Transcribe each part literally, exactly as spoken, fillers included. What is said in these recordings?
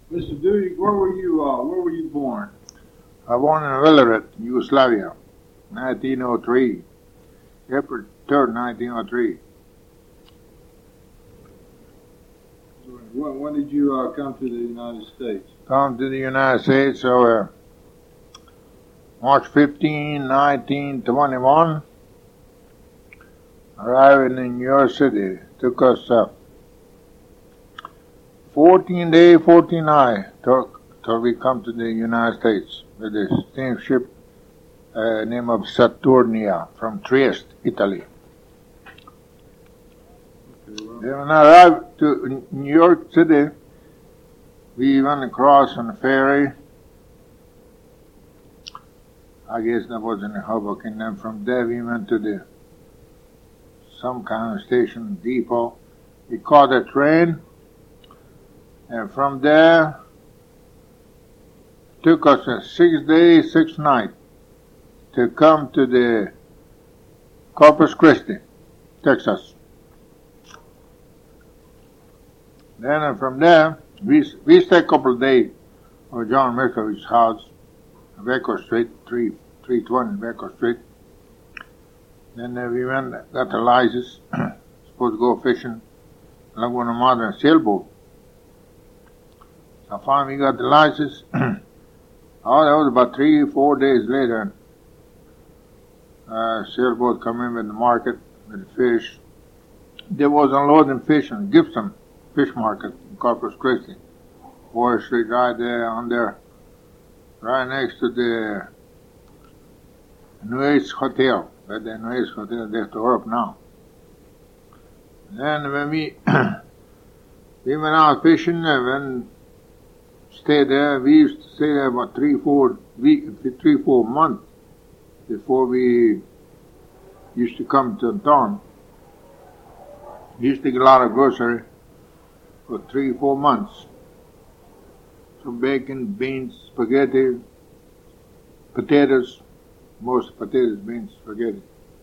Mister Duty, where were you? Uh, where were you born? I born in Veleret, Yugoslavia, nineteen oh three, April third, nineteen oh three. When, when did you uh, come to the United States? Come to the United States, so uh, March fifteenth, nineteen twenty-one. Arriving in New York City. Took us uh, fourteen days, fourteen nights took till we come to the United States with the same ship uh, name of Saturnia from Trieste, Italy. Okay, well, Then when I arrived to New York City, we went across on the ferry. I guess that was in Hoboken, and then from there we went to the some kind of station depot. We caught a train, and from there took us a six days, six nights to come to the Corpus Christi, Texas. Then uh, from there we we stayed a couple of days at John Mirkovich's house, Baker Street, three three twenty Baker Street. Then uh, we went, got the license, supposed to go fishing, Laguna Madre sailboat. So finally we got the license. Oh, that was about three, four days later. Uh, sailboat come in with the market, with the fish. There was unloading fish in Gibson Fish Market in Corpus Christi. Water Street right there on there, right next to the Nuez Hotel. But the Nuez Hotel, they have to work now. Then when we we went out fishing and then stayed there, we used to stay there about three, four weeks, three, four months before we used to come to town. We used to get a lot of grocery for three, four months. Some bacon, beans, spaghetti, potatoes, most potatoes, beans, spaghetti.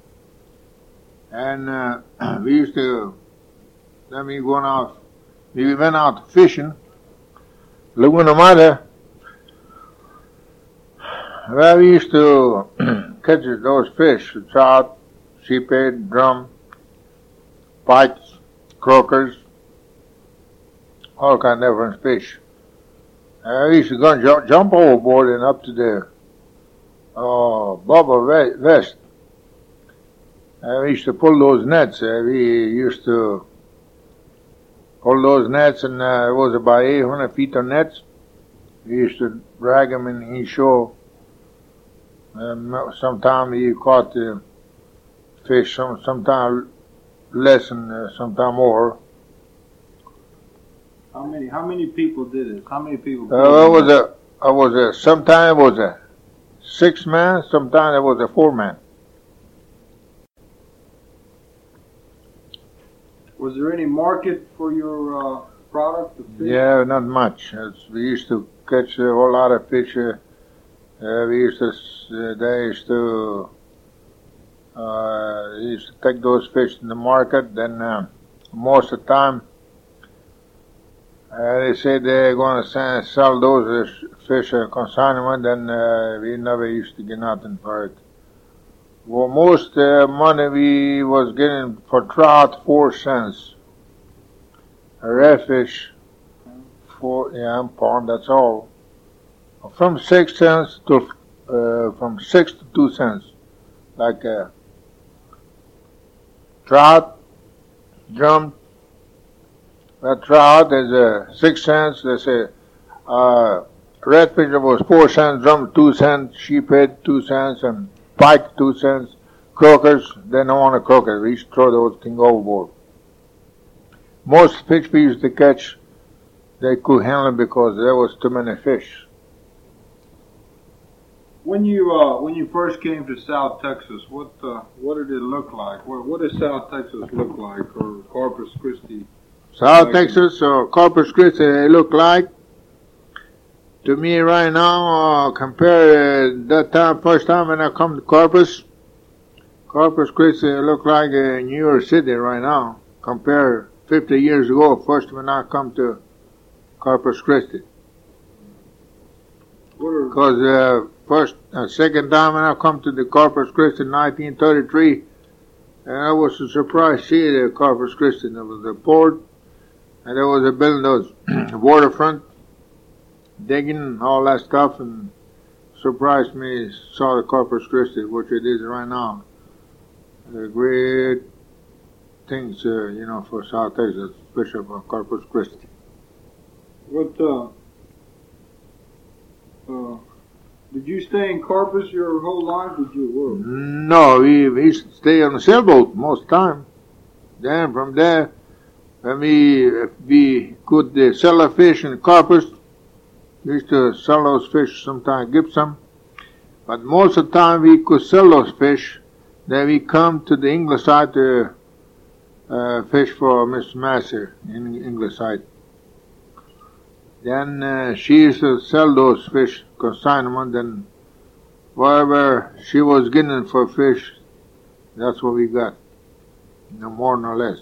And uh, we used to, then we went out, we went out fishing, Laguna Madre, where we used to catch those fish, trout, sheephead, drum, pikes, croakers, all kind of different fish. Uh, we used to go and jump, jump overboard and up to the uh, Bubba West. Uh, we used to pull those nets. Uh, we used to pull those nets, and uh, it was about eight hundred feet of nets. We used to drag them in inshore. Um, sometimes we caught the fish, some sometimes less and uh, sometimes more. how many? How many people did it? How many people? Uh, it was a, I was a, sometimes it was a six man, sometimes it was a four man. Was there any market for your uh, product? The fish? Yeah, not much. It's, we used to catch a whole lot of fish. Uh, uh, we used to, uh, they used to, uh, used to take those fish in the market. Then uh, most of the time, uh, they said they're going to sell those uh, fish uh, consignment. Then uh, we never used to get nothing for it. Well, most uh, money we was getting for trout, four cents. A redfish, four, yeah, pound, that's all. From six cents to, uh, from six to two cents. Like uh, trout, drum, that trout is uh, six cents. They say, uh, redfish was four cents, drum two cents, sheephead two cents, and pike two cents, croakers, they don't want a croaker. We used to throw those things overboard. Most fish we used to catch, they could handle it because there was too many fish. When you uh, when you first came to South Texas, what uh, what did it look like? What what does South Texas look like, or Corpus Christi? South like Texas or Corpus Christi, they look like, to me right now, uh, compare uh, that time, first time when I come to Corpus, Corpus Christi look like uh, New York City right now. Compare fifty years ago, first when I come to Corpus Christi. because uh, first, uh, second time when I come to the Corpus Christi in nineteen thirty-three, and I was surprised to see the Corpus Christi. There was a port, and there was a building, those waterfront, digging and all that stuff, and surprised me, saw the Corpus Christi, which it is right now. A great things, uh, you know, for South Texas, Bishop of Corpus Christi. What, uh, uh, did you stay in Corpus your whole life? Did you work? No, we, we used to stay on the sailboat most of the time. Then from there, when we, if we could uh, sell a fish in Corpus, we used to sell those fish, sometimes give some. But most of the time we could sell those fish. Then we come to the English side to uh, fish for Miss Massey in English side. Then uh, she used to sell those fish, consignment, and whatever she was getting for fish, that's what we got. No more, no less.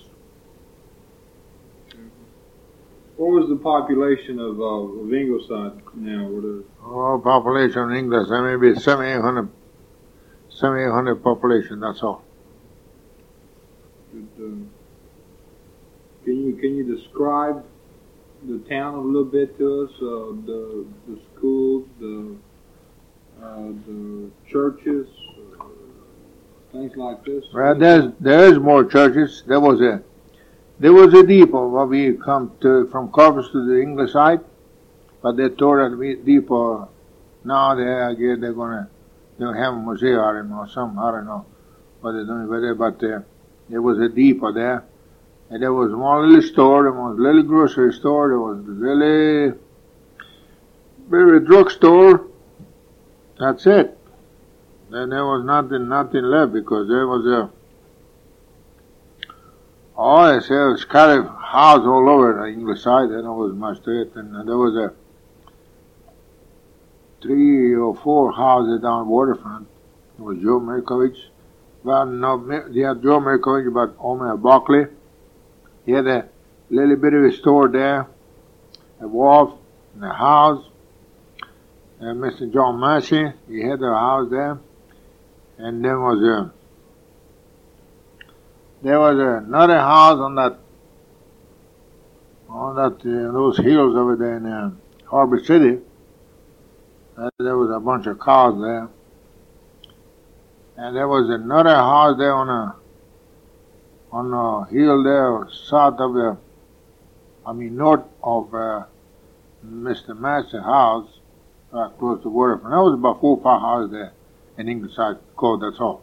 What was the population of, uh, of Ingleside now? What is Oh, population in English, that may be seventy-eight hundred, seventy-eight hundred population, that's all. it, uh, can you can you describe the town a little bit to us? Uh, the the schools, the uh, the churches, uh, things like this. Well, there's there's more churches. There was a there was a depot where we come to from Corpus to the English side, but they tore that depot. Now they I guess they're gonna they'll have a museum or something. I don't know what they're doing with it, but uh, there was a depot there, and there was one little store. There was a little grocery store. There was a really very drugstore. That's it. Then there was nothing, nothing left because there was a, oh, I say there was kind of house all over the English side. There was much to it, and there was a three or four houses down waterfront. It was Joe Mirkovich. Well, no, they had Joe Mirkovich, but Omer Buckley. He had a little bit of a store there, a wharf, and a house. And Mister John Massey, he had a house there. And there was a, there was another house on that, on that, uh, those hills over there in uh, Harbor City. Uh, there was a bunch of cows there. And there was another house there on a, on a hill there south of the, I mean north of uh, Mister Massey's house, right close to waterfront. There was about four or five houses there. In English side code, that's all.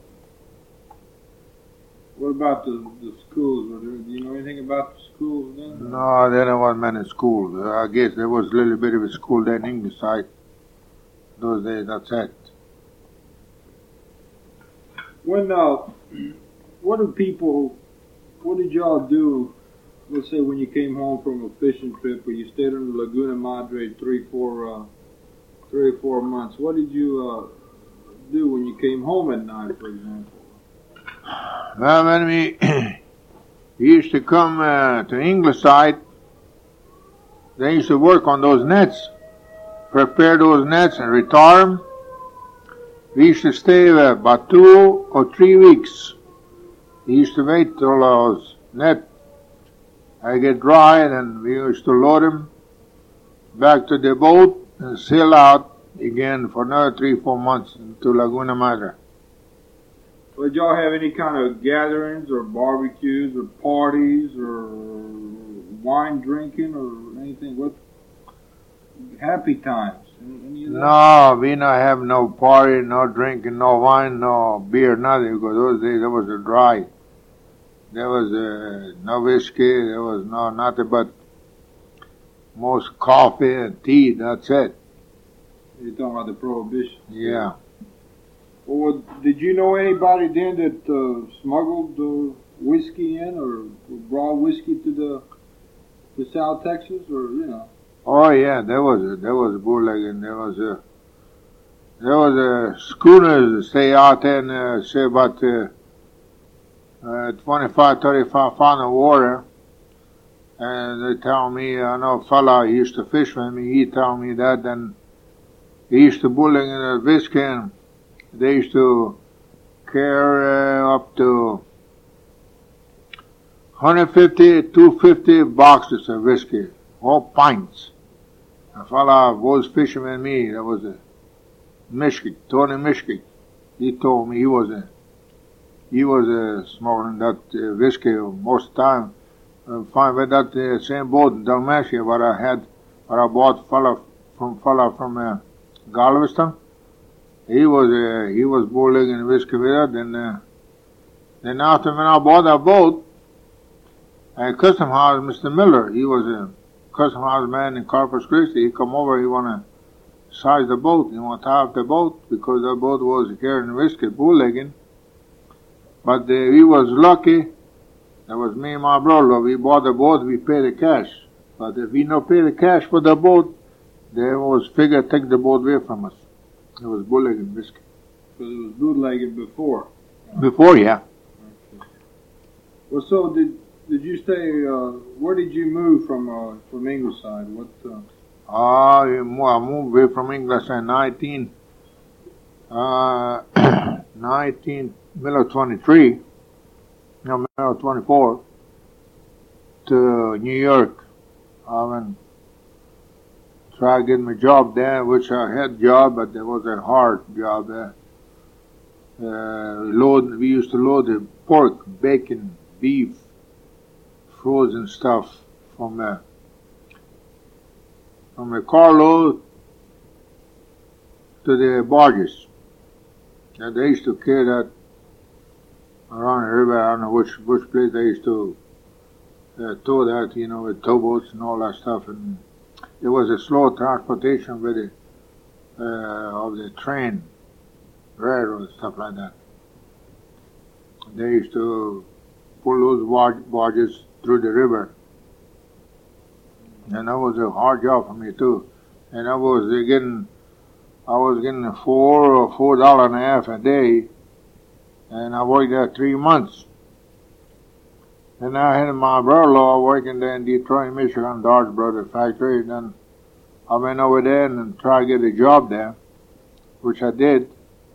What about the the schools? Were there, do you know anything about the schools then? No, there wasn't many schools. I guess there was a little bit of a school there in English side. Those days, that's it. When uh, what do people? What did y'all do? Let's say when you came home from a fishing trip, or you stayed in the Laguna Madre three, four, uh, three or four months. What did you uh, do when you came home at night, for example? Well, when we, we used to come uh, to English side, they used to work on those nets, prepare those nets and retire them. We used to stay there about two or three weeks. We used to wait till those nets I get dry, and then we used to load them back to the boat and sail out again for another three, four months to Laguna Madre. Did y'all have any kind of gatherings or barbecues or parties or wine drinking or anything? What happy times? Any, any of that? No, we not have no party, no drinking, no wine, no beer, nothing, because those days there was a dry. There was uh, no whiskey, there was no nothing but most coffee and tea, that's it. You're talking about the prohibition. Yeah. Well, did you know anybody then that uh, smuggled uh, whiskey in or brought whiskey to the to South Texas, or you know? Oh yeah, there was a, there was a bootlegging. There was a there was a schooners that stay out there and uh, say about uh, uh, twenty-five, thirty-five pounds of water. And they tell me, I know a fella who used to fish with me. He told me that, then He used to bootleg in a whiskey, and they used to carry uh, up to one fifty, two fifty boxes of whiskey, all pints. A fella was fisherman me, that was a Michigan, Tony Michigan. He told me he was a, he was a smuggling that uh, whiskey most of the time. Uh, find with that uh, same boat in Dalmatia, what I had, what I bought fella from fella from uh, Galveston. He was uh, he was bootlegging whiskey with it, and uh, then after when I bought that boat, at Custom House, Mister Miller, he was a Custom House man in Corpus Christi. He come over, he wanna size the boat, he wanna tie up the boat because the boat was carrying whiskey, bootlegging. But uh, he was lucky. That was me and my brother. We bought the boat, we paid the cash. But if we not pay the cash for the boat, they was figure take the boat away from us. It was bootlegging whiskey. So it was bootlegging before? Before, yeah. Okay. Well, so did did you stay, uh, where did you move from uh, from Ingleside? What? Uh... Uh, I moved away from Ingleside in nineteen, uh, nineteen, middle of twenty-three, no, middle of twenty-four, to New York. I went, tried getting my job there, which I had a job, but it was a hard job there. Uh, load, we used to load the pork, bacon, beef, frozen stuff from uh, from the carload to the barges. And they used to carry that around the river. I don't know which which place they used to uh, tow that, you know, with towboats and all that stuff. And it was a slow transportation with the uh, of the train, railroad, stuff like that. They used to pull those barges through the river. And that was a hard job for me too. And I was getting, I was getting four or four dollars and a half a day, and I worked there three months. And I had my brother-in-law working there in Detroit, Michigan, Dodge Brothers factory. And then I went over there and tried to get a job there, which I did.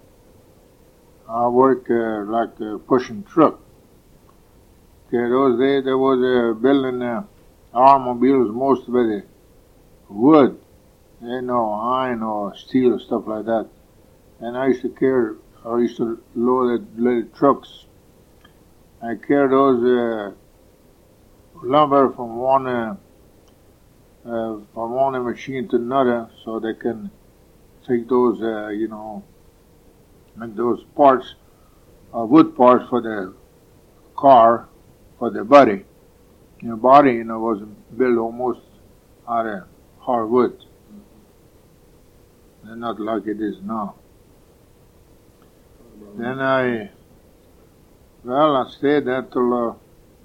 I worked uh, like uh, pushing truck. Okay, those days there was a building there. Automobiles, most of it wood, ain't no iron or steel or stuff like that. And I used to carry, I used to load the little trucks. I carry those uh, lumber from one uh, uh, from one machine to another, so they can take those, uh, you know, make those parts, uh, wood parts for the car, for the body. Your body, you know, was built almost out of hardwood. And not like it is now. Then I, well, I stayed there till uh,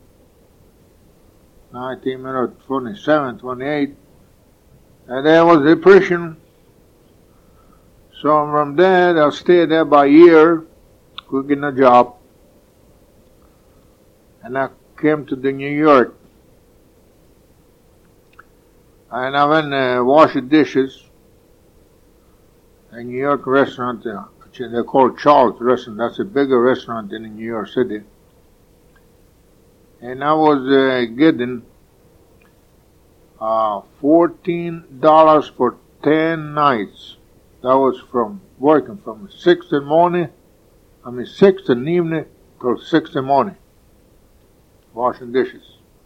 nineteen twenty-seven, twenty-eight. And there was depression. So from there, I stayed there by a year, could get a job. And I came to the New York. And I went uh, wash the dishes in a New York restaurant, uh, which they call Charles Restaurant. That's a bigger restaurant in New York City. And I was uh, getting uh, fourteen dollars for ten nights. That was from working from six in the morning, I mean six in the evening till six in the morning, washing dishes.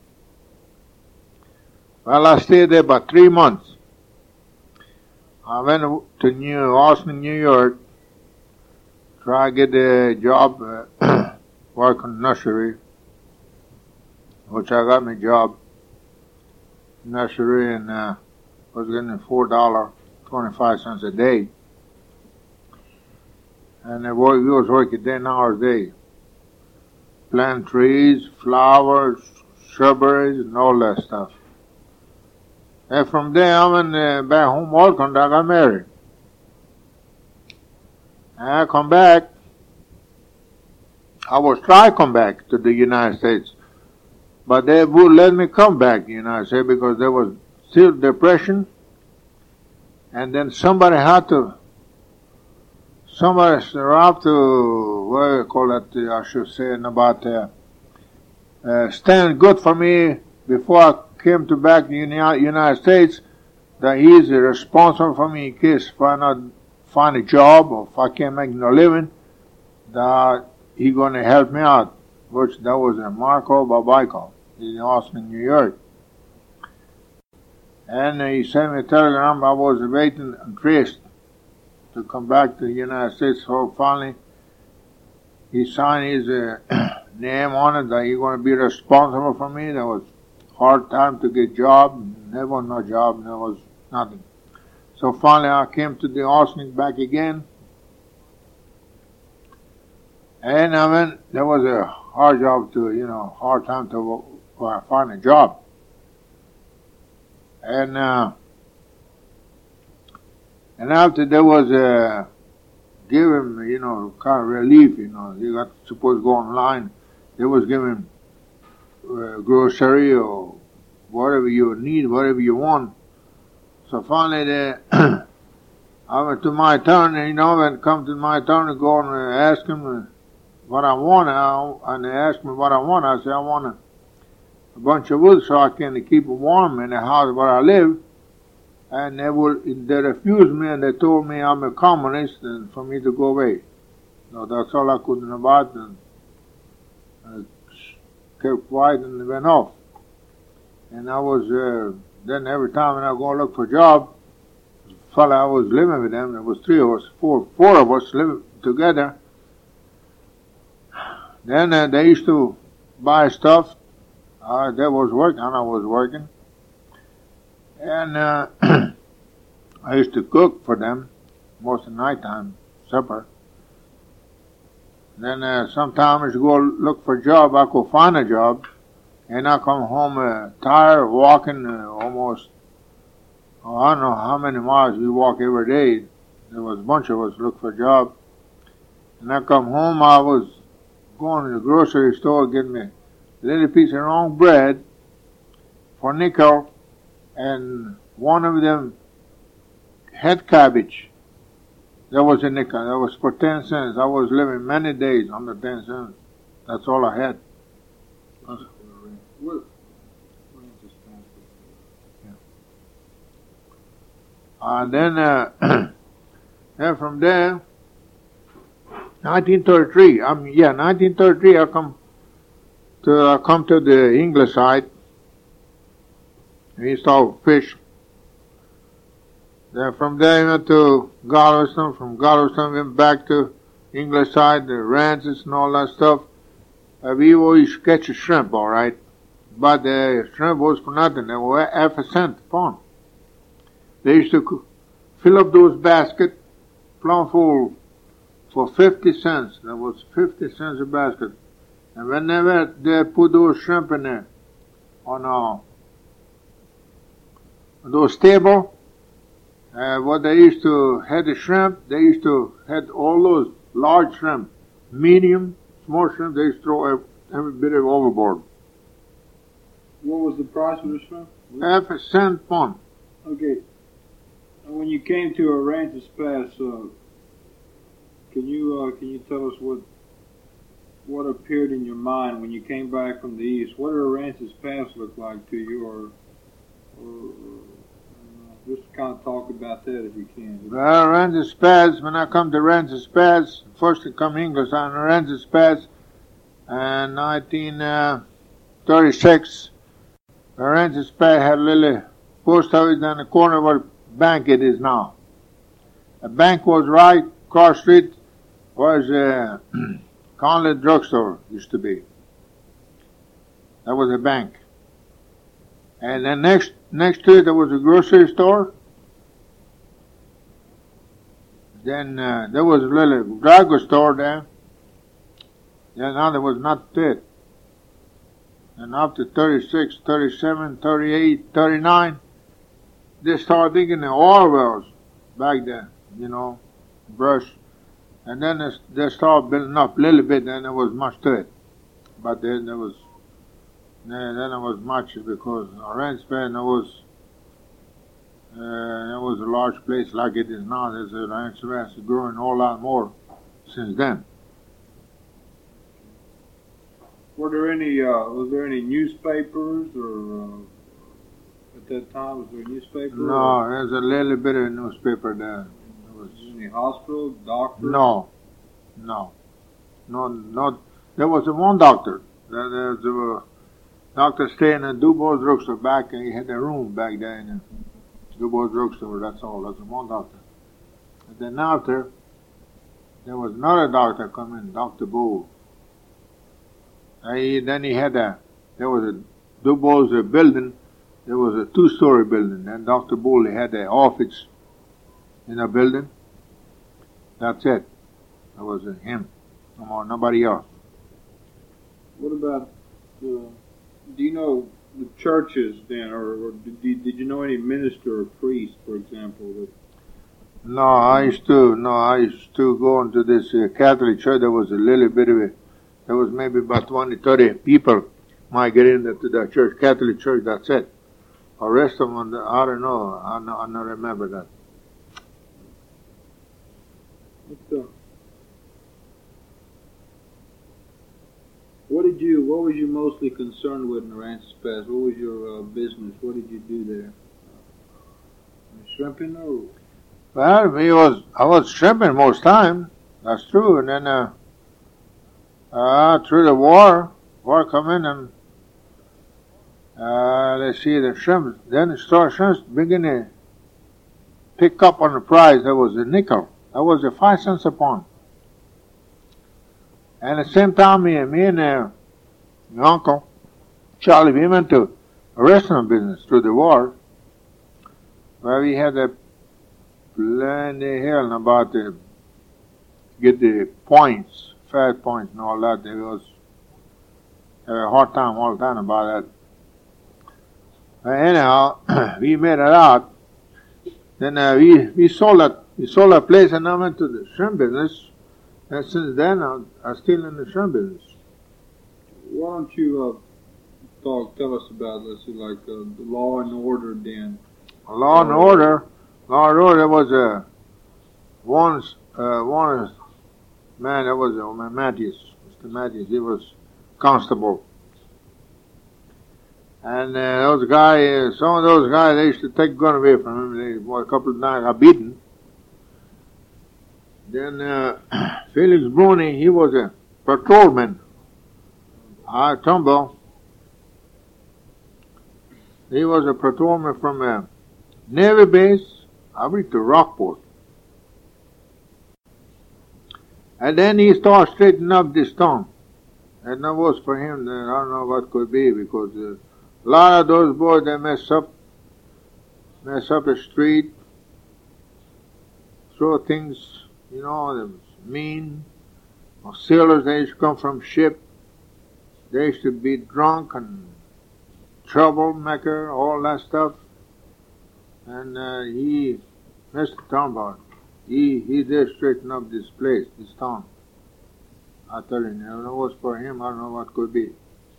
Well, I stayed there about three months. I went to New Austin, New York, try to get a job, uh, work in nursery, which I got my job, nursery, and uh, was getting four dollars and twenty-five cents a day. And I work, we was working ten hours a day. Plant trees, flowers, shrubberies, and all that stuff. And from there, I went uh, back home working. I got married. And I come back. I was trying to come back to the United States, but they would let me come back to the United States because there was still depression. and then somebody had to, somebody have to, what do you call it, I should say, about uh, uh, stand good for me before I came to back to the United States, that he's responsible for me in case if I not find a job or if I can't make no living, that he going to help me out, which that was a Marco Babaiko in Austin, New York. And he sent me a telegram. I was waiting and traced to come back to the United States. So finally, he signed his uh, name on it that he's going to be responsible for me. There was hard time to get job. There was no job. There was nothing. So finally, I came to the Austin back again. And I mean, there was a hard job to, you know, hard time to uh, find a job. And uh, and after there was a give him, you know, kind of relief, you know, you got supposed to go online. They was giving uh, grocery or whatever you need, whatever you want. So finally, they, I went to my turn, you know, and come to my turn to go and uh, ask him uh, what I want, I, and they asked me what I want. I said I want a a bunch of wood so I can keep it warm in the house where I live. And they will, they refused me and they told me I'm a communist and for me to go away. So that's all I could know about, and I kept quiet and went off. And I was, uh, then every time when I go look for a job, the fella I was living with them, there was three of us, four, four of us living together. Then uh, they used to buy stuff. Uh, they was working, and I was working. And uh, I used to cook for them most of the night time, supper. Then uh, sometimes I go look for a job, I could find a job, and I come home uh, tired, walking uh, almost, oh, I don't know how many miles we walk every day. There was a bunch of us look for a job. And I come home, I was going to the grocery store, getting me a little piece of wrong bread for nickel, and one of them had cabbage. That was a nickel. That was for ten cents. I was living many days under ten cents. That's all I had. What? Yeah. And then, uh, then from there, nineteen thirty-three. I mean, yeah, nineteen thirty-three. I come. To uh, come to the English side, we saw fish. Then from there we went to Galveston. From Galveston we went back to English side, the ranches and all that stuff. Uh, we always catch a shrimp, all right, but the shrimp was for nothing. They were half a cent a pound. They used to fill up those baskets, plumb full, for fifty cents. That was fifty cents a basket. And whenever they put those shrimp in there, on uh, those table, uh, what they used to had the shrimp, they used to had all those large shrimp, medium, small shrimp, they used to throw every, every bit of overboard. What was the price of the shrimp? Half a cent pound. Okay. And when you came to Aransas Pass, uh, can you uh, can you tell us what what appeared in your mind when you came back from the east? What did Aransas Pass look like to you, or, or, or uh, just kind of talk about that if you can? Well, Aransas Pass, when I come to Aransas Pass, first I come English on Aransas Pass, and nineteen thirty-six, Aransas Pass had a little post office down the corner where the bank it is now. The bank was right across the street was uh, Conley drugstore used to be. That was a bank. And then next next to it there was a grocery store. Then uh, there was a little drug store there. Then now there was not it. And after thirty-six, thirty-seven, thirty-eight, thirty-nine, they started digging the oil wells back there, you know, brush. And then they, they started building up a little bit, and there was much to it. But then there was, then there was much because Aransas Pass, there was, Uh, it was a large place like it is now. There's a ranch grass growing a whole lot more since then. Were there any, uh, was there any newspapers or, uh, at that time, was there a newspaper? No, there's a little bit of a newspaper there. There was any hospital, doctor? No, no, no, not. There was a one doctor. There, there's a doctor staying in Dubois drugstore back, and he had a room back there in the Dubois drugstore. That's all. That's one doctor. And then after, there was another doctor coming, Doctor Bull. And he, then he had a. There was a Dubois building. There was a two-story building, and Doctor Bull had an office in a building. That's it. That was him. No more, nobody else. What about, uh, do you know the churches then, or, or did, did you know any minister or priest, for example? That no, I used to, no, I used to go into this uh, Catholic church. There was a little bit of it. There was maybe about twenty, thirty people might get into the church, Catholic church, that's it. The rest of them, I don't know, I don't, I don't remember that. What, uh, what did you, what was you mostly concerned with in the Ranches Pass? What was your uh, business? What did you do there? Uh, shrimping or? Well, we was, I was shrimping most time, that's true, and then, uh, uh, through the war, war come in and, uh, let's see, the shrimps, then the store shrimps begin to pick up on the price. That was a nickel. That was a five cents a pound. And at the same time, me, me and uh, my uncle, Charlie, we went to a restaurant business through the war, where we had a plenty hell about to get the points, fat points and all that. There was had a hard time all the time about that. But anyhow, we made it out. Then uh, we we sold that we sold that place, and I went to the shrimp business. And since then, I'm, I'm still in the shrimp business. Why don't you uh, talk? Tell us about, let's see, like uh, the Law and Order then. Law and Order, Law and Order was a one uh, one man. That was uh, Matthews, Mister Matthews. He was constable. And uh, those guys, uh, some of those guys, they used to take a gun away from him. They, well, a couple of times got beaten. Then uh, Felix Bruni, he was a patrolman. I Tumble. He was a patrolman from a Navy base, I reached to Rockport. And then he started straightening up this town. And that was for him, I don't know what could be, because uh, a lot of those boys, they mess up, mess up the street, throw things, you know, they was mean. Or sailors, they used to come from ship. They used to be drunk and troublemaker, all that stuff. And uh, he, Mister Townbar, he, he did straighten up this place, this town. I tell you, I don't know what's for him, I don't know what could be.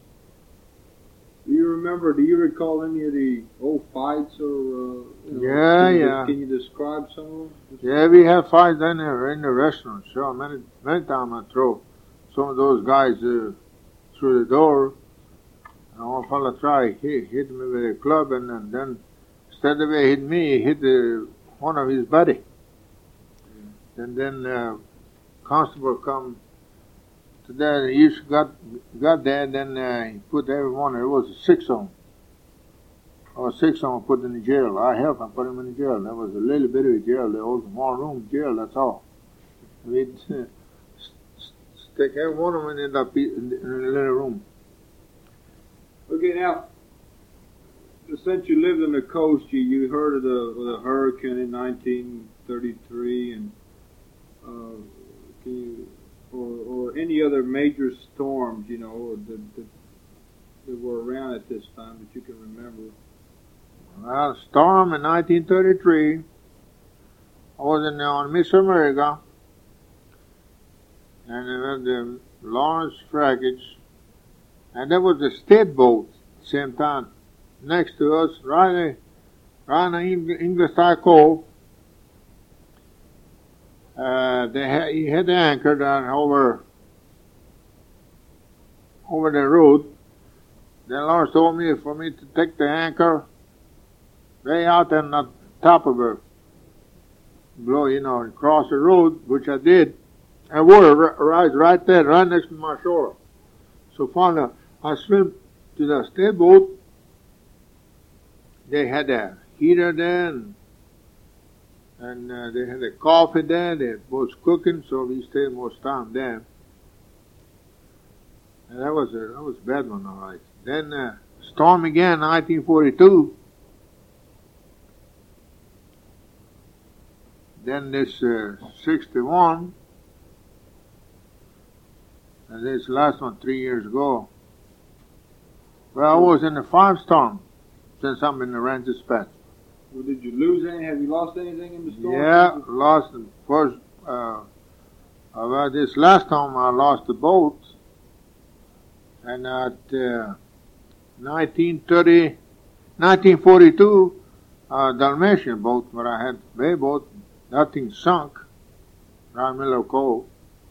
Do you remember, do you recall any of the old fights or, uh, you know, yeah, can you, yeah. Can you describe some of them? Yeah, we had fights in the, in the restaurant, sure. Many, many times I throw some of those guys uh, through the door. And one fella tried, he hit me with a club, and, and then instead of he hit me, he hit the, one of his buddy. Mm. And then uh, constable come to that, he got, got there, and then uh, he put everyone, it was a six of them. Or six of them put in the jail. I helped him put him in the jail. There was a little bit of a jail, there was a small room jail, that's all. We'd uh, stick every one of them in that in the little room. Okay, now, since you lived on the coast, you, you heard of the, the hurricane in nineteen thirty-three, and uh, can you, or, or any other major storms, you know, or that, that, that were around at this time that you can remember? Well, storm in nineteen thirty-three, I was in, on Miss America, and it was the Lawrence Fragage, and there was a state boat, same time, next to us, right on the English side cove. Uh, they had, he had the anchor down over over the road. Then Lawrence told me for me to take the anchor way out on the top of her, blow, you know, and cross the road, which I did. And water rides right there, right next to my shore. So finally, I swim to the steamboat. They had a heater there, and, and uh, they had a coffee there. They was cooking, so we stayed most time there. And that was a that was a bad one, all right. Then uh, storm again, nineteen forty-two. Then this uh, sixty-one. And this last one three years ago. Well, I was in the five storm since I'm in the Ranch Dispatch. Well, did you lose any? Have you lost anything in the storm? Yeah, lost the first. Uh, well, this last time I lost the boat. And at uh, nineteen thirty, nineteen forty-two, uh, Dalmatian boat, where I had bay boat, that thing sunk around Miller Cove.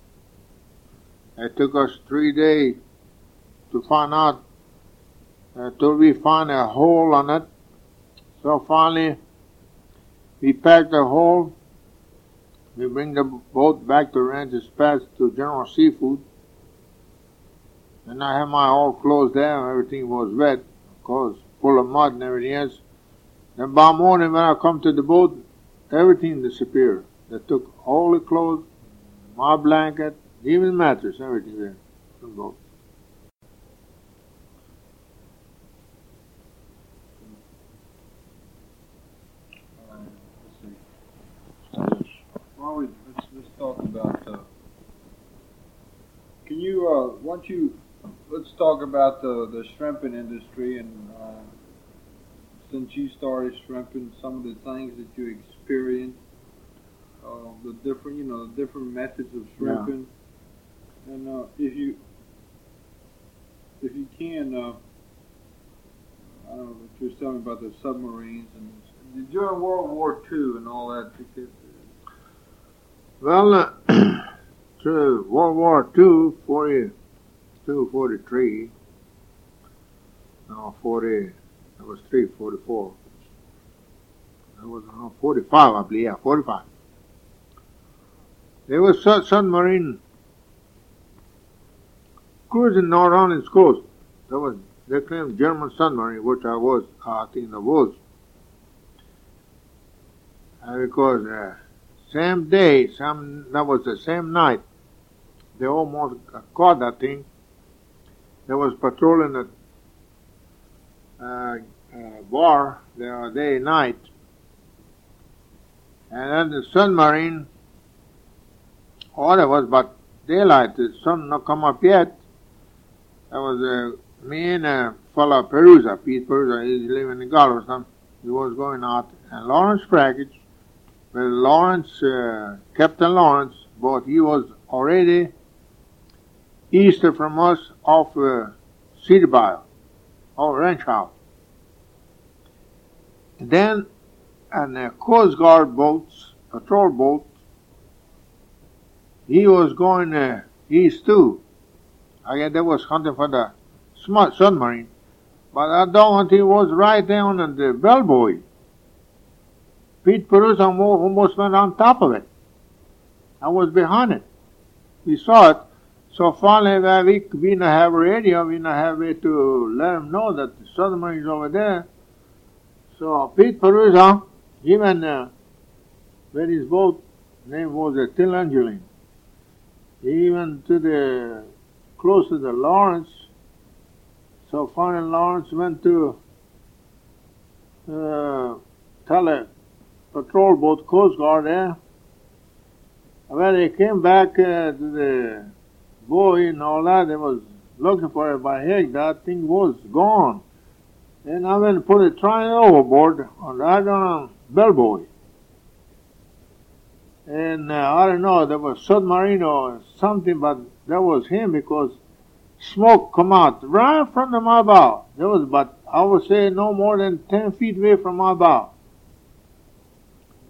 It took us three days to find out, uh, till we found a hole on it. So finally, we packed the hole. We bring the boat back to Ranch Dispatch to General Seafood. And I had my all closed down, everything was wet, of course, full of mud and everything else. Then by morning when I come to the boat, everything disappeared. They took all the clothes, my blanket, even the mattress, everything there from the boat. Uh, let's see. Well, we, let's, let's talk about, uh, can you, uh, once you, let's talk about the, the shrimping industry, and uh, since you started shrimping, some of the things that you experienced, uh, the different, you know, the different methods of shrimping, yeah. and uh, if you, if you can, uh, I don't know what you're telling me about the submarines and during World War Two and all that. Because, uh, well, uh, through World War Two, forty-two, forty-three, no, forty, that was three, forty-four. That was uh, forty-five, I believe, yeah, forty-five. There was a submarine cruising North Islands coast. That was, they claimed German submarine, which I was, uh, I think I was. And because uh, same day, some, that was the same night, they almost caught that thing. They was patrolling the uh, uh, bar there day and night. And then the submarine, oh, there was but daylight, the sun not come up yet. That was uh, me and a fellow Perusa, Pete Perusa, he's living in Galveston. He was going out, and Lawrence Fraggage, well, Lawrence, uh, Captain Lawrence, but he was already east from us off uh, Cedar Bayou, or Ranch House. And then, and the Coast Guard boats, patrol boat, he was going uh, east too. I guess they was hunting for the smart submarine, but I don't think he was right down on the bellbuoy. Pete Perusa almost went on top of it. I was behind it. We saw it. So finally, we, we didn't have a radio, we didn't have a way to let them know that the submarine is over there. So Pete Perusa, he went uh, with his boat, name was uh, Till Angeline. He went to the, close to the Lawrence. So finally Lawrence went to uh, tell a patrol boat, Coast Guard there. When they came back uh, to the buoy and all that, they was looking for it, but heck, that thing was gone. And I went and put it, trying overboard on right on a bellbuoy. And uh, I don't know, there was submarine or something, but that was him because smoke come out right from my bow. There was, but I would say no more than ten feet away from my bow.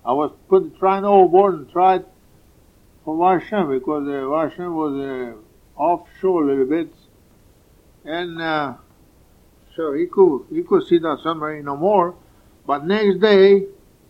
I was put trying overboard and tried for wash shrimp because the wash shrimp was uh, offshore a little bit, and uh, so he could he could see that submarine no more. But next day,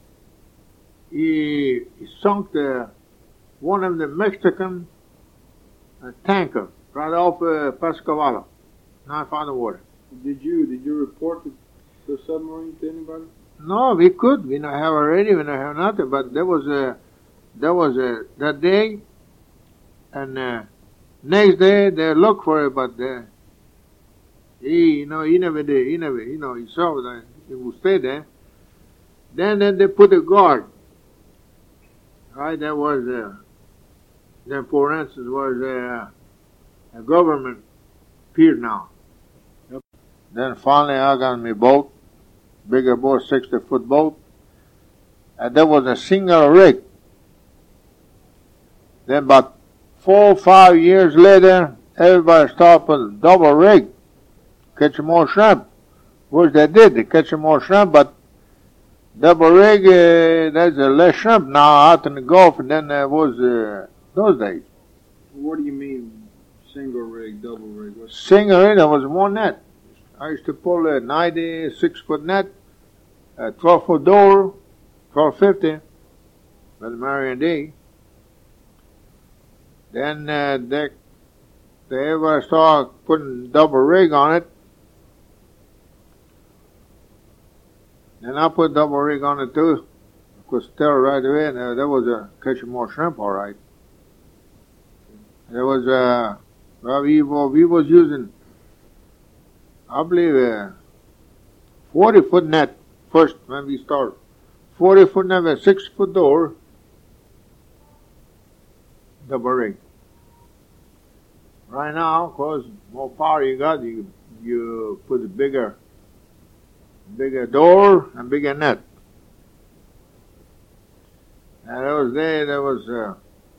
he, he sunk the one of the Mexican uh, tanker right off uh, Pascagoula, not found the water. Did you did you report the, the submarine to anybody? No, we could. We don't have a radio. We don't have nothing. But there was a there was a that day, and uh, next day they looked for it, but uh, he you know he never did. He never you know he saw that he would stay there. Then then they put a guard. Right, that was uh, then for instance was uh, a government pier now. Yep. Then finally I got my boat, bigger boat, sixty foot boat, and there was a single rig. Then about four or five years later, everybody started with a double rig, catching more shrimp. Which they did, they catch more shrimp, but double rig, uh, there's a less shrimp now out in the Gulf than there was uh, those days. What do you mean, single rig, double rig? What's single rig, there was one net. I used to pull a ninety-six foot net, a twelve foot door, twelve fifty, by the Marion D. Then uh, they, they ever started putting double rig on it. And I put double rig on it too. Of course, tell right away, and uh, that was uh, catching more shrimp, all right. There was, uh, well, we, we was using, I believe, a forty foot net first when we started. forty foot net with a six foot door, double rig. Right now, of course, more power you got, you, you put a bigger bigger door and bigger net. And those days there was uh,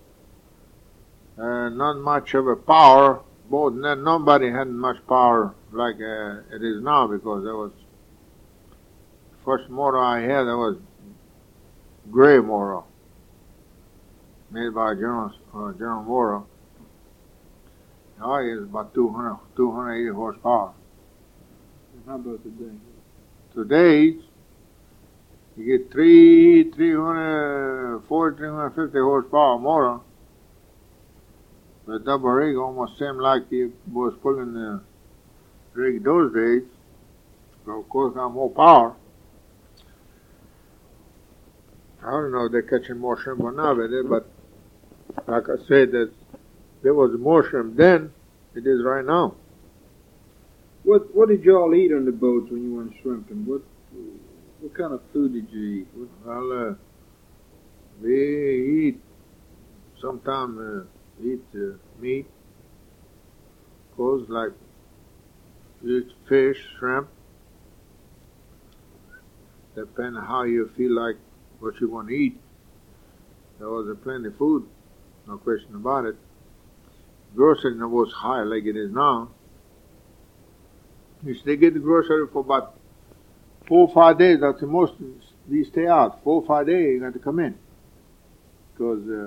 uh, not much of a power. Both nobody had much power like uh, it is now, because there was first motor I had, there was gray motor made by General uh, General Motor. Now it's about two hundred, two hundred eighty horsepower. How about today? Today, you get three, three hundred forty, three hundred fifty horsepower motor. The double rig almost seemed like you was pulling the rig those days. So of course, got more power. I don't know if they're catching more shrimp or not with it, but like I said, that there was more shrimp then it is right now. What What did y'all eat on the boats when you went shrimping? What What kind of food did you eat? What? Well, uh, we eat sometimes uh, eat uh, meat, of course, like eat fish, shrimp. Depending on how you feel like what you want to eat. There was a plenty of food, no question about it. Grocery was high like it is now. You they get the grocery for about four or five days. That's the most we stay out. Four or five days you got to come in. Because uh,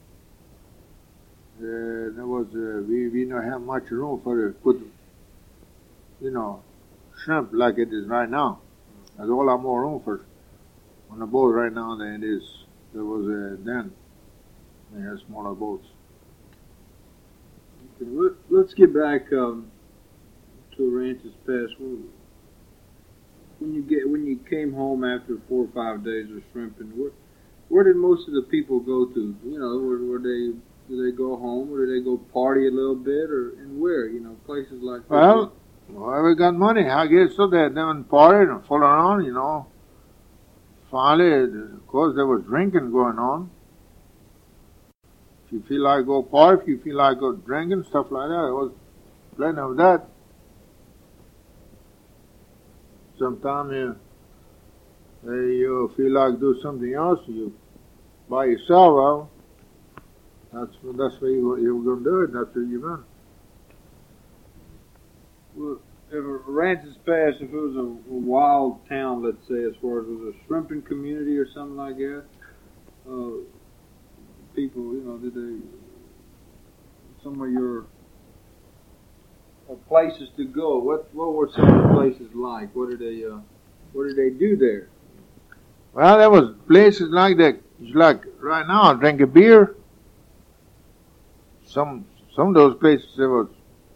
uh, there was, uh, we, we don't have much room for to put, you know, shrimp like it is right now. There's a lot more room for on the boat right now than it is. There was uh, then. They had smaller boats. Okay, let, let's get back um, to Aransas Pass. When, when you get when you came home after four or five days of shrimping, where, where did most of the people go to? You know, where, where they do they go home, or do they go party a little bit, or and where? You know, places like that. Well, whoever got money, I guess so. They them partied and fool around, you know. Finally, of course, there was drinking going on. If you feel like go party, if you feel like go drinking, stuff like that, there was plenty of that. Sometimes you, uh, you feel like do something else, you by yourself, well, that's, that's where you, you're going to do it, that's what you're going. Well, if Aransas Pass, if it was a, a wild town, let's say, as far as was a shrimping community or something like that? uh, people, you know, did they, some of your uh, places to go, what what were some of the places like? What did they, uh, what did they do there? Well, there was places like that. It's like right now, I drink a beer. Some some of those places there was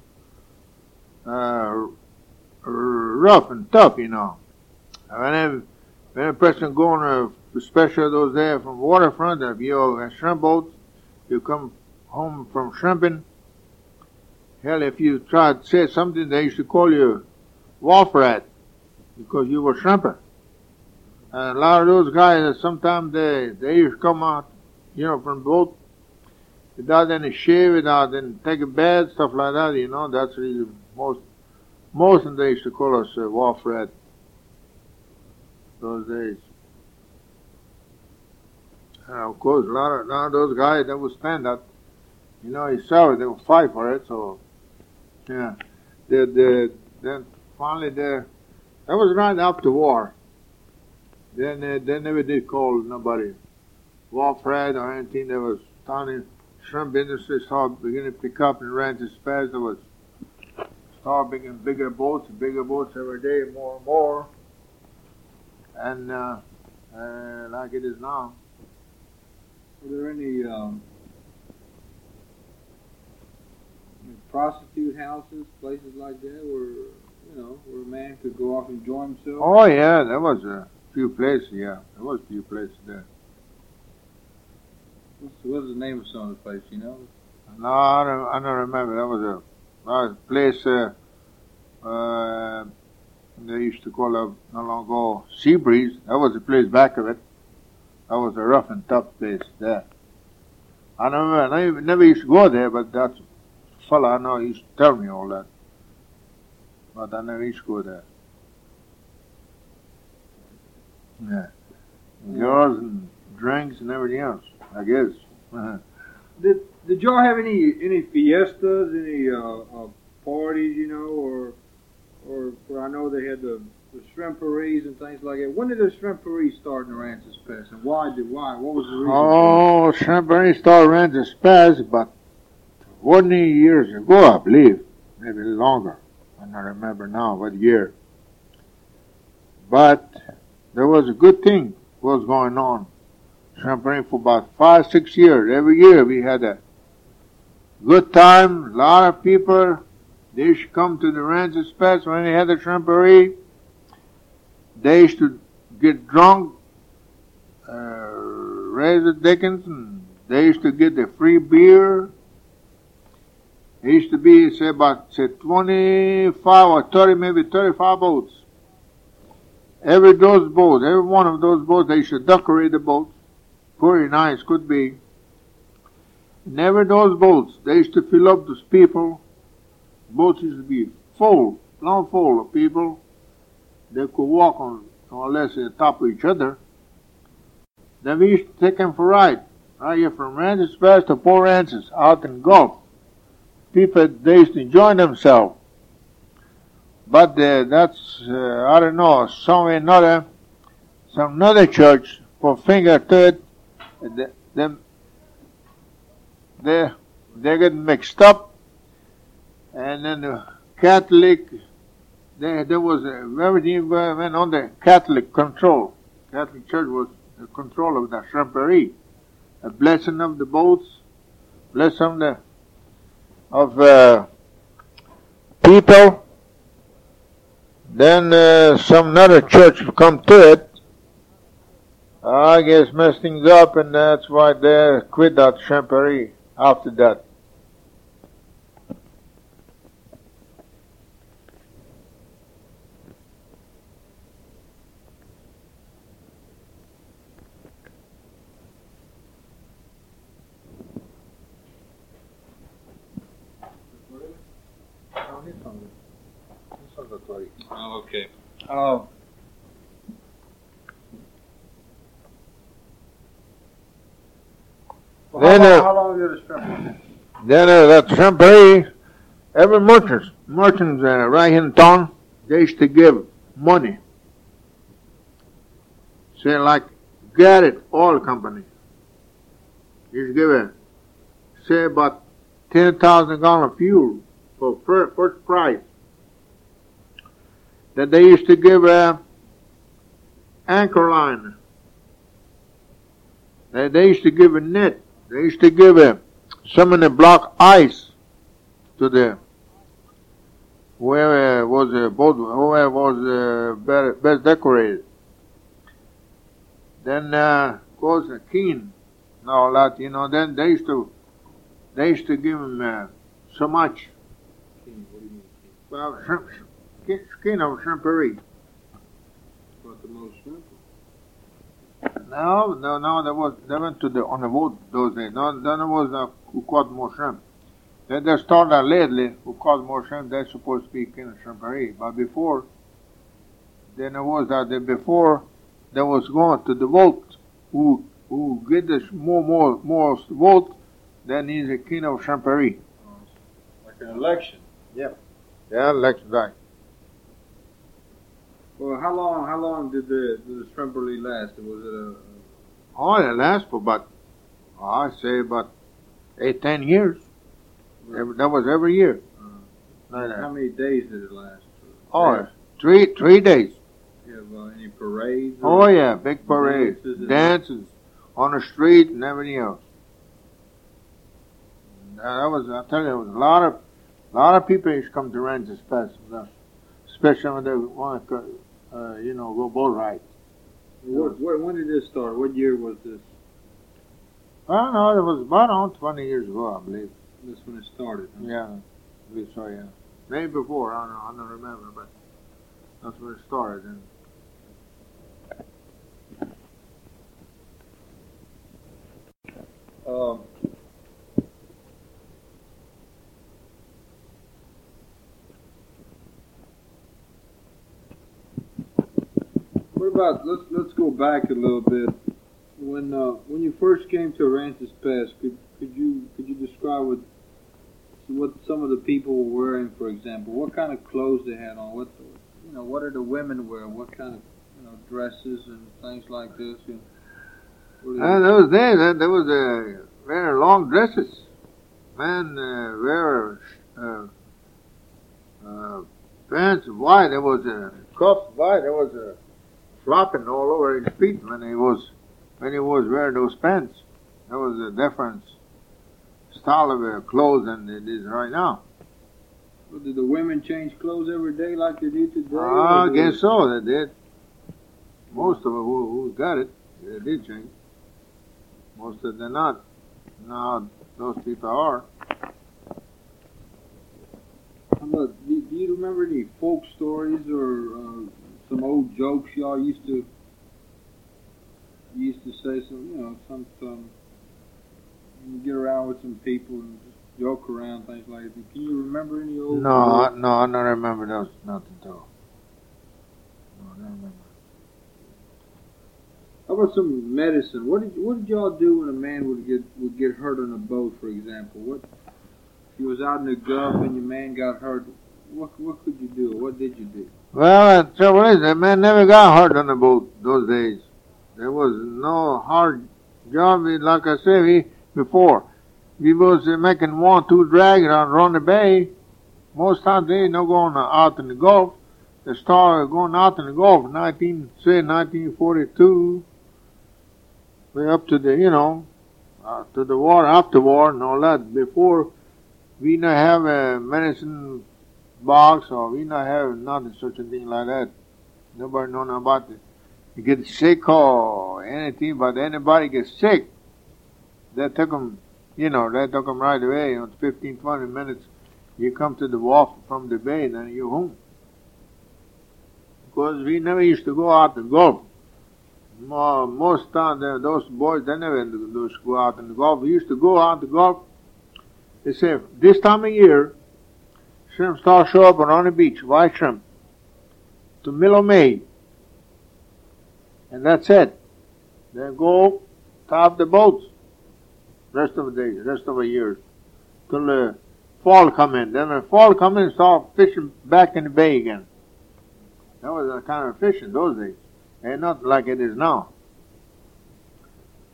uh, rough and tough, you know. When when a person going to, especially those there from waterfront, if you have shrimp boats, you come home from shrimping. Hell, if you try to say something, they used to call you wharf rat because you were shrimping. And a lot of those guys, sometimes they they used to come out, you know, from the boat without any shave, without any take a bath, stuff like that. You know, that's really most most of them they used to call us uh, wharf rat those days. And of course, a lot of, a lot of those guys that would stand up, you know, he saw it, they would fight for it. So, yeah, the the then finally the that was right after war. Then uh, they never did call nobody wharf rat or anything. There was tiny shrimp industry started beginning to pick up and ran to space. There was started bigger bigger boats, bigger boats every day, more and more. And uh, uh, like it is now. Were there any um, prostitute houses, places like that, where you know where a man could go off and enjoy himself? Oh yeah, there was a few places. Yeah, there was a few places there. What's, what's the name of some of the places? You know? No, I don't. I don't remember. That was a, that was a place. Uh, uh, they used to call it not long ago Sea Breeze. That was the place back of it. That was a rough and tough place there. I never, I never, never used to go there, but that fella I know used to tell me all that. But I never used to go there. Yeah. Girls and drinks and everything else, I guess. Uh-huh. Did Did y'all have any any fiestas, any uh, uh, parties, you know, or or, or I know they had the, the shrimperies and things like that. When did the shrimperies start in Aransas Pass, and why did why? What was the reason? Oh, shrimperies started in Aransas Pass about twenty years ago, I believe, maybe longer. I don't remember now what year. But there was a good thing was going on. Shrimpery for about five, six years. Every year we had a good time. A lot of people, they used to come to the Aransas Pass when they had the shrimpery. They used to get drunk, uh, raise the dickens, and they used to get the free beer. It used to be, say, about, say, twenty-five or thirty, maybe thirty-five boats. Every those boats, every one of those boats, they used to decorate the boats. Pretty nice, could be. And every those boats, they used to fill up those people. Boats used to be full, long full of people. They could walk on, more or less, on top of each other. Then we used to take them for a ride. Right here from Aransas Pass to Port Aransas, out in Gulf. People, they used to enjoy themselves. But uh, that's, uh, I don't know, some another, some another church put finger to it. They, them, they, they get mixed up. And then the Catholic, they, there was a, everything went under Catholic control. Catholic Church was the control of the shrimpery. A blessing of the boats, blessing of the of uh, people. Then uh, some another church come to it. I guess messed things up, and that's why they quit that shrimpery after that. Oh, okay. Uh, well, then, how, long, uh, how long did the shrimp? Then uh, that shrimpery, every merchant, merchants uh, right here in town, they used to give money. Say like Garrett Oil Company. He's given, say, about ten thousand gallon fuel for first, first price. That they used to give a anchor line. They, they used to give a net. They used to give a some in the block ice to the whoever was the boat, whoever was uh, best, best decorated. Then uh, goes a keen and all that, you know. Then they used to they used to give him uh, so much. Keen, what do you mean? Well, shrimp, skin, skin of shrimpery. About the most shrimp? No, no, no. There was they went to the on the boat those days. No, then there was uh, who caught more shrimp. Then they started lately who caught more shrimp. They're supposed to be king of shrimpery. But before, then there was that. Then before, there was going to the vote who who get the more more more vote. Then he's a king of shrimpery. Like an election. Yeah, election day. Well, how long? How long did the did the shrimpery last? Was it a? Oh, it lasts for about, oh, I say about eight, ten years. Every, that was every year. Uh, like how many days did it last? Oh, yeah. three three days. You have uh, any parades? Oh yeah, big parades, dances, dances on the street and everything else. And that was, I tell you, there was a lot of, lot of people used to come to Ranches Festival, especially when they want to, uh, you know, go boat ride. What, what, when did this start? What year was this? I don't know. It was about on twenty years ago, I believe. This when it started. Huh? Yeah, I believe so. Yeah, maybe before. I don't know. I don't remember, but that's when it started. And Um, what about let's let's go back a little bit. When uh, when you first came to Aransas Pass, could could you could you describe what what some of the people were wearing, for example? What kind of clothes they had on? What you know? What did the women wear? What kind of you know dresses and things like this? And uh, those days, uh, there was uh, very long dresses. Man, uh, wear uh, uh, pants white. There was a cuff white. There was a flopping all over his feet when he was when he was wearing those pants. There was a different style of uh, clothes than it is right now. Well, did the women change clothes every day like they do today? Uh, I guess so. They did. Most of them who, who got it, they did change. Most of them not. Now those people are. How about, do, do you remember any folk stories or uh, some old jokes y'all used to you used to say? Some you know some some you get around with some people and just joke around things like that. Can you remember any old? No, I, no, I don't remember those. Nothing at all. No, I don't remember. How about some medicine? What did what did y'all do when a man would get would get hurt on a boat, for example? What if you was out in the Gulf and your man got hurt? What what could you do? What did you do? Well, the trouble is, that man never got hurt on the boat those days. There was no hard job. Like I said we, before, we was uh, making one, two drag around, around the bay. Most times they ain't no going out in the Gulf. They started going out in the Gulf, nineteen say nineteen forty-two. Way up to the, you know, uh, to the war, after war and all that. Before, we not have a medicine box or we not have nothing such a thing like that. Nobody know nothing about it. You get sick or anything, but anybody gets sick, they took them, you know, they took them right away. In fifteen, twenty minutes, you come to the wharf from the bay, then you're home. Because we never used to go out and golf. Most times, those boys, they never used to go out in the Gulf. We used to go out to golf. They say, this time of year, shrimp start show up on the beach, white shrimp, to middle of May. And that's it. They go top the boats, rest of the days, rest of the years, till the fall come in. Then the fall come in, start fishing back in the bay again. That was the kind of fishing those days. And not like it is now.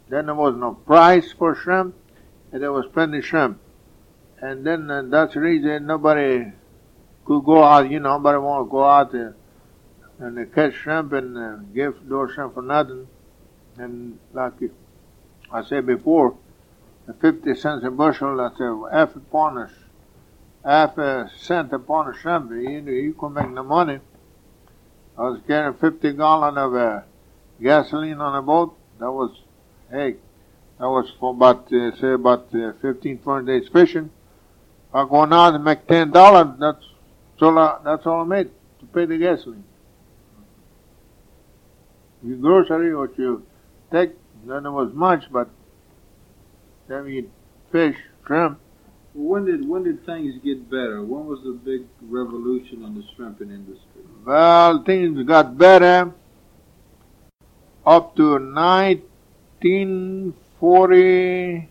Then there was no price for shrimp, and there was plenty of shrimp. And then uh, that's the reason nobody could go out, you know, nobody want to go out there and uh, catch shrimp and uh, give those shrimp for nothing. And like I said before, the fifty cents a bushel, that's a half a pound of, half a cent a pound of shrimp, you, you can make the money. I was getting fifty gallon of uh, gasoline on a boat. That was, hey, that was for about, uh, say about uh, fifteen, twenty days fishing. I go out and make ten dollars, that's all I, that's all I made to pay the gasoline. Your grocery, what you take, then it was much, but then you fish, shrimp. When did when did things get better? When was the big revolution in the shrimping industry? Well, things got better up to nineteen forty,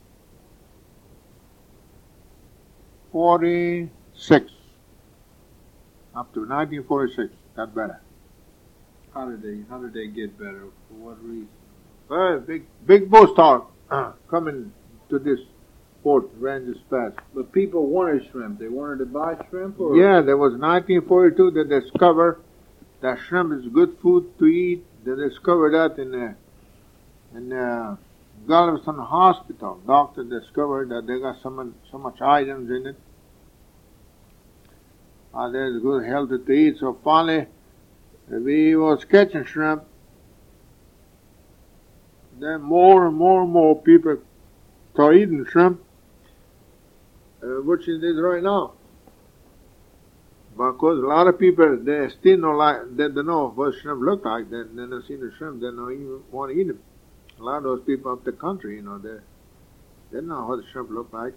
forty-six. Up to nineteen forty-six, got better. How did they How did they get better? For what reason? Well, big big boats start uh, coming to this port, ran this fast. But people wanted shrimp. They wanted to buy shrimp, or Yeah, there was nineteen forty-two they discovered that shrimp is good food to eat. They discovered that in the in the Galveston Hospital. Doctor discovered that they got so much, so much items in it. Uh, there's good healthy to eat. So finally, we was catching shrimp. Then more and more and more people start eating shrimp, uh, which it is right now. Because a lot of people, they still don't like, they don't know what shrimp look like. They, they don't see the shrimp, they don't even want to eat them. A lot of those people up the country, you know, they, they don't know what the shrimp look like.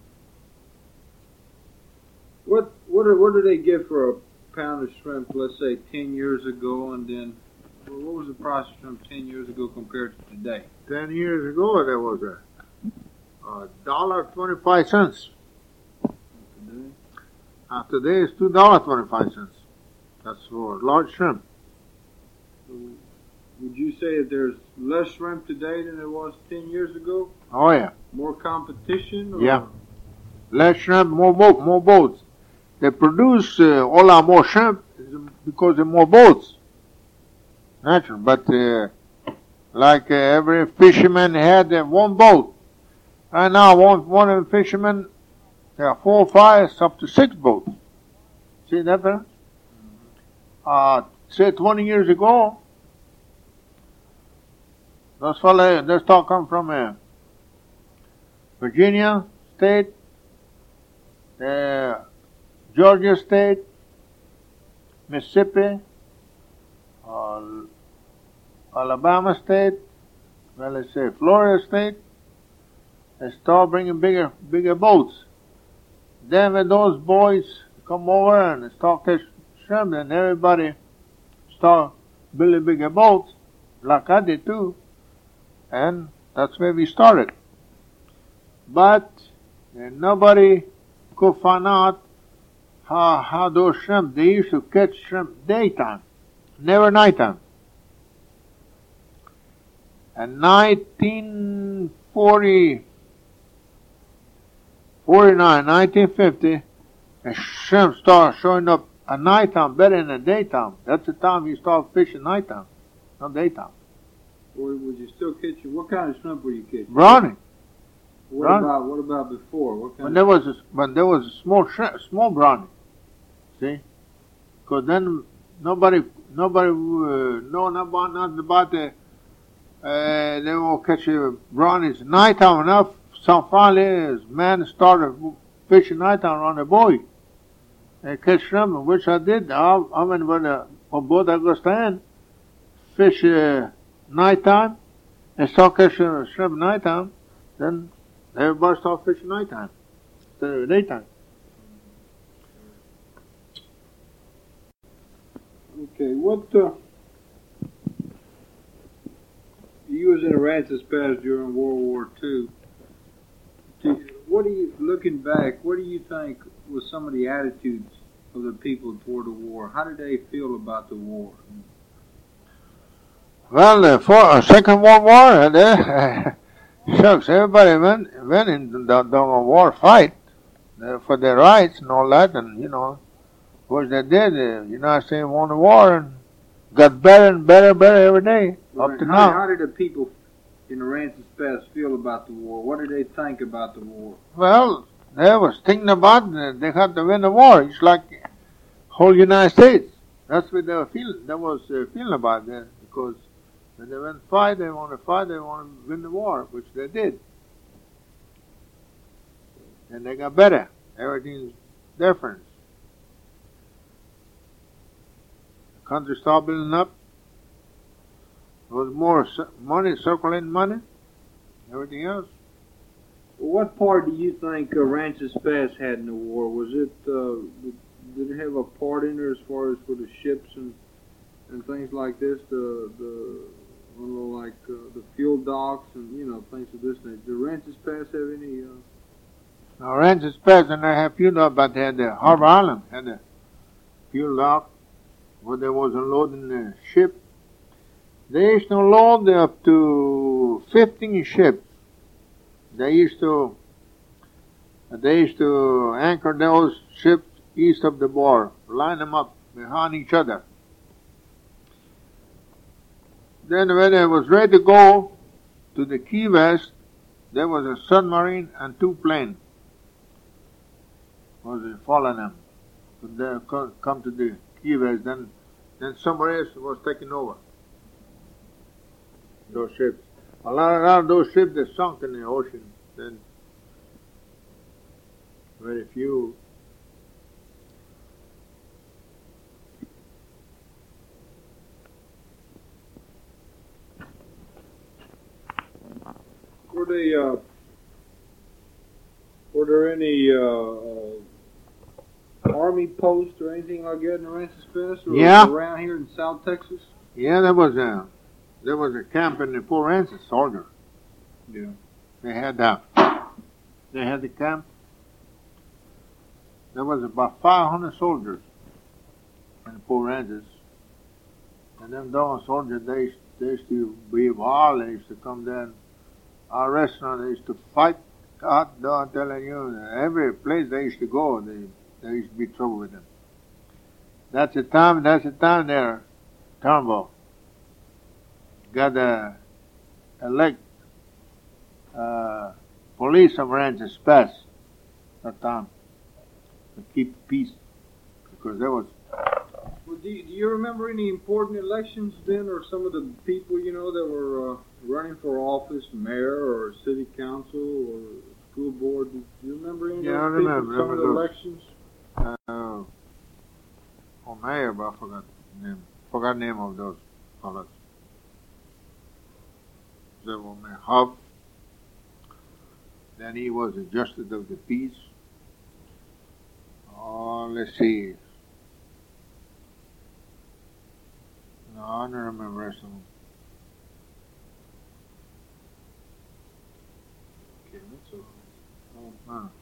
what what do, what do they get for a pound of shrimp? Let's say ten years ago, and then well, what was the price of shrimp ten years ago compared to today? Ten years ago, there was a, a dollar twenty-five cents. Today? Uh, today it's two dollars twenty-five cents. That's for large shrimp. So would you say that there's less shrimp today than there was ten years ago? Oh yeah. More competition? Or? Yeah. Less shrimp, more boat, more boats. They produce uh, all our more shrimp because there are more boats. Natural, but uh, like uh, every fisherman had uh, one boat. Right now, one one of the fishermen, there are four or five, up to six boats. See that difference? Uh, say twenty years ago, those fellas, they're all come from uh, Virginia State, uh, Georgia State, Mississippi, uh, Alabama State, well, let's say Florida State. They start bringing bigger, bigger boats. Then when those boys come over and they start catching shrimp, then everybody start building bigger boats, like I did too. And that's where we started. But uh, nobody could find out how, how those shrimp, they used to catch shrimp daytime, never nighttime. In nineteen forty, forty-nine, nineteen fifty, the shrimp started showing up at nighttime better than the daytime. That's the time you start fishing nighttime, not daytime. Or would you still catch it? What kind of shrimp were you catching? Brownie. What Brownie. about what about before? What kind When of there was a, when there was a small shrimp, small brownie, see, because then nobody nobody uh, know nothing about nothing about the. Uh, they will catch uh, brownies nighttime enough. Some finally, man started fishing nighttime on the buoy. They catch shrimp, which I did. I, I went with a, a boat I go stand, fish uh, nighttime, and start catching shrimp nighttime. Then everybody start fishing nighttime instead of daytime. Okay, what uh, you was in Aransas Pass during World War Two. Do- What do you, looking back, what do you think was some of the attitudes of the people toward the war? How did they feel about the war? Well, the for, uh, Second World War, uh, they, uh, shucks, everybody went, went into the, the war fight uh, for their rights and all that, and, you know, what they did, the uh, United States won the war and got better and better and better every day, Right. up to how, now. How did the people in Aransas Pass feel about the war? What did they think about the war? Well, they was thinking about it. They had to win the war. It's like whole United States. That's what they were feeling. They was uh, feeling about that, because when they went fight, they want to fight. They want to win the war, which they did, and they got better. Everything's different. The country started building up. There was more money, circulating money. Everything else. Well, what part do you think Aransas Pass had in the war? Was it uh, did it have a part in there as far as for the ships and and things like this? The the I don't know, like uh, the fuel docks and you know things of this nature. Did Aransas Pass have any? Uh... Now, Aransas Pass and they have fuel dock, but they had the Harbor Island had a fuel dock where they was unloading the ship. They used to load up to fifteen ships. They used to they used to anchor those ships east of the border, line them up behind each other. Then when it was ready to go to the Key West, there was a submarine and two planes was following them. So they come to the Key West, then then somebody else was taking over those ships. A lot, a lot of those ships they sunk in the ocean. Then very few. Were they? Uh, were there any uh, uh, army posts or anything like that in Aransas Pass, or Yeah. around here in South Texas? Yeah, there was a there was a camp in the Fort Aransas, soldier. Yeah. They had uh, they had the camp. There was about five hundred soldiers in Fort Aransas, and them darn soldiers they used, they used to be wild. They used to come down our restaurant. They used to fight. God, I'm telling you, every place they used to go, they they used to be trouble with them. That's the time. That's the time there, Turnbull got a elect uh, police of Aransas Pass that time to keep peace, because there was. Well, do, you, do you remember any important elections then, or some of the people you know that were uh, running for office, mayor or city council or school board? Do you remember any Yeah, I of those people, remember. some of the Remember elections? Uh, oh, mayor, but I forgot the name. Forgot the name of those fellas. There was Mayor Huff. Then he was the justice of the peace. Oh, let's see. No, I don't remember some. Okay, that's all right. Oh,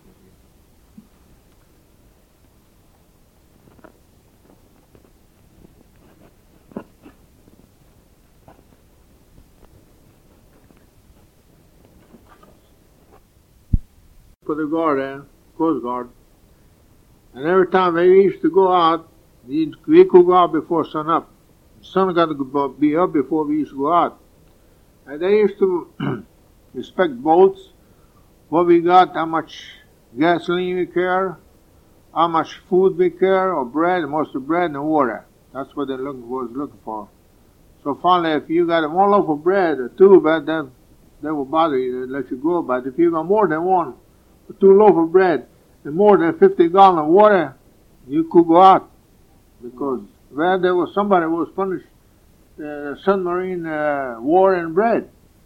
for the guard, eh? Coast Guard. And every time we used to go out, we could go out before sun up. The sun got to be up before we used to go out. And they used to inspect boats, what we got, how much gasoline we carry, how much food we carry, or bread, most of bread and water. That's what they look, was looking for. So finally, if you got one loaf of bread or two, but then they will bother you, they let you go. But if you got more than one, or two loaf of bread, and more than fifty gallons of water, you could go out. Because where there was somebody who was punished, uh, submarine uh, war and bread.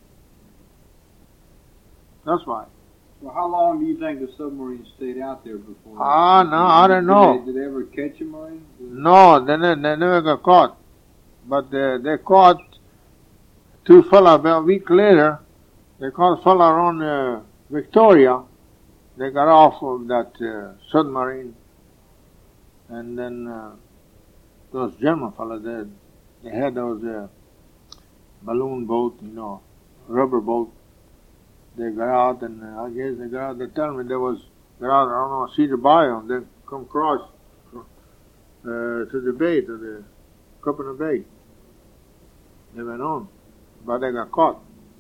That's why. Well, how long do you think the submarine stayed out there before? Ah, no, I don't did know. They, did they ever catch them or anything? No, they, ne- they never got caught. But uh, they caught two fella about a week later. They caught a fella on uh, Victoria. They got off of that uh, submarine. And then uh, those German fellas, they, they had those uh, balloon boat, you know, rubber boat. They got out, and uh, I guess they got out. They tell me there was got out. I don't know, Cedar Bayou, and then come across uh, to the bay, to the Coconut Bay. They went on, but they got caught.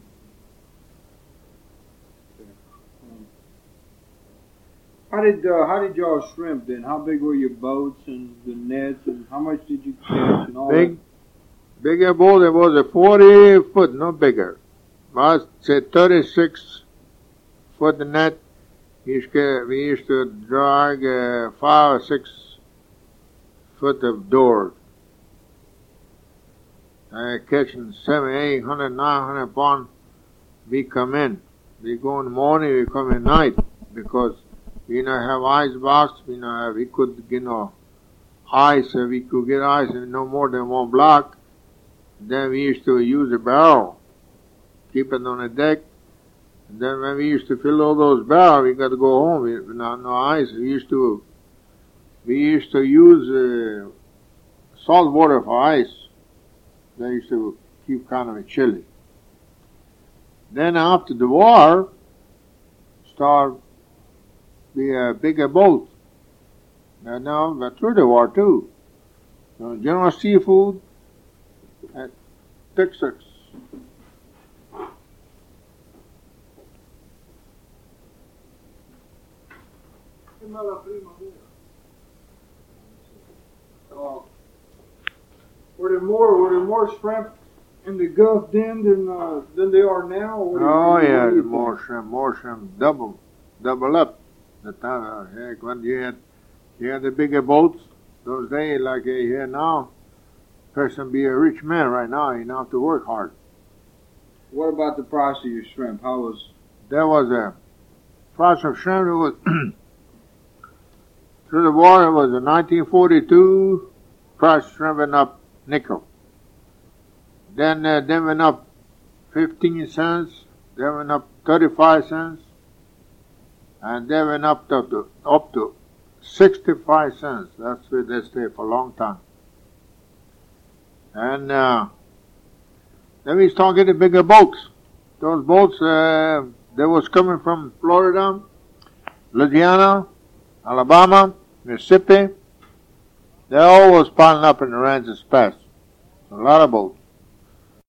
How did uh, how did y'all shrimp then? How big were your boats and the nets, and how much did you catch and all Big, that? bigger boat. It was a forty foot, no bigger. I said thirty-six foot net. We used to, we used to drag uh, five or six foot of doors. Uh, catching seven, eight hundred, nine hundred pounds. We come in. We go in the morning. We come at night because we not have ice box. We not have. We could, you know, ice. Uh, we could get ice in no more than one block. Then we used to use a barrel, keep it on the deck. And then when we used to fill all those barrels, we got to go home. We not no ice. We used to. We used to use uh, salt water for ice. They used to keep kind of chilly. Then after the war, start be a bigger boat. And now, but through the war too. So General Seafood at Texas. Uh, were there more? Were there more shrimp in the Gulf then than uh, than they are now? Or what do you- Oh what do yeah, you more think? shrimp, more shrimp, double, double up. The time, uh, heck, when you had, you had the bigger boats, those days like uh, here now, person be a rich man right now, you don't have to work hard. What about the price of your shrimp? How was? There was a price of shrimp, it was, through the war, it was in nineteen forty-two, price of shrimp went up nickel. Then, uh, then went up fifteen cents, then went up thirty-five cents, and they went up to, to up to sixty-five cents. That's where they stay for a long time. And uh, then we started getting bigger boats. Those boats, uh, they was coming from Florida, Louisiana, Alabama, Mississippi. They all was piling up in the Aransas Pass. A lot of boats.